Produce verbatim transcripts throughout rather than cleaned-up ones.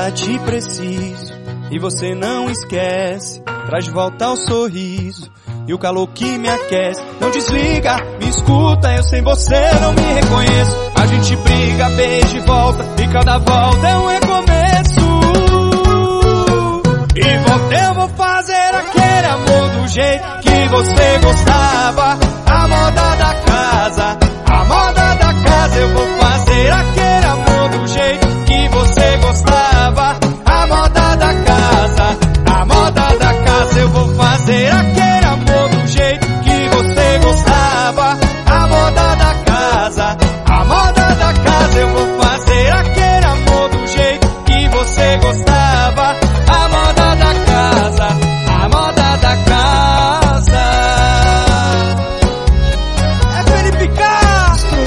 Ainda te preciso e você não esquece. Traz de volta o sorriso e o calor que me aquece. Não desliga, me escuta, eu sem você não me reconheço. A gente briga, beija e volta, e cada volta é um recomeço. E volta eu vou fazer aquele amor do jeito que você gostava. A moda da casa, a moda da casa. Eu vou fazer aquele amor do jeito que você gostava. A moda da casa, a moda da casa. Eu vou fazer aquele amor do jeito que você gostava. A moda da casa, a moda da casa. Eu vou fazer aquele amor do jeito que você gostava. A moda da casa, a moda da casa. É Felipe Castro.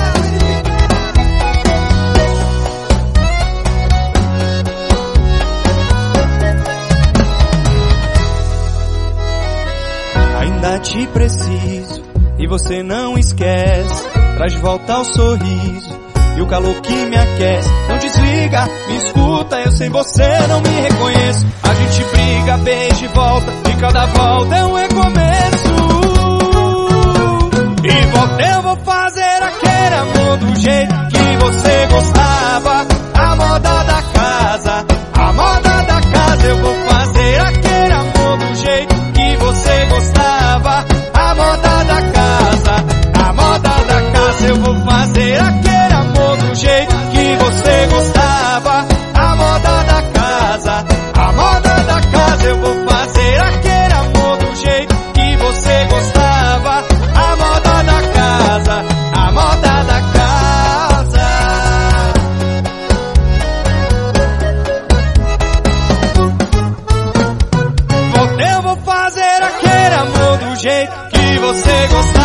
Ainda te preciso e você não esquece. Traz de volta o sorriso e o calor que me aquece. Não desliga, me escuta, eu sem você não me reconheço. A gente briga, beija e volta, e cada volta é um recomeço. E volta eu vou fazer aquele amor do jeito que você gostava. A moda da casa, a moda da casa. Eu vou fazer aquele amor do jeito que você gostava. A moda da casa, a moda da casa. Eu vou fazer aquele amor do jeito que você gostava. A moda da casa, a moda da casa. Eu vou fazer aquele amor do jeito que você gostava. A moda da casa, a moda da casa. Volta eu vou fazer aquele amor do jeito que você gostava.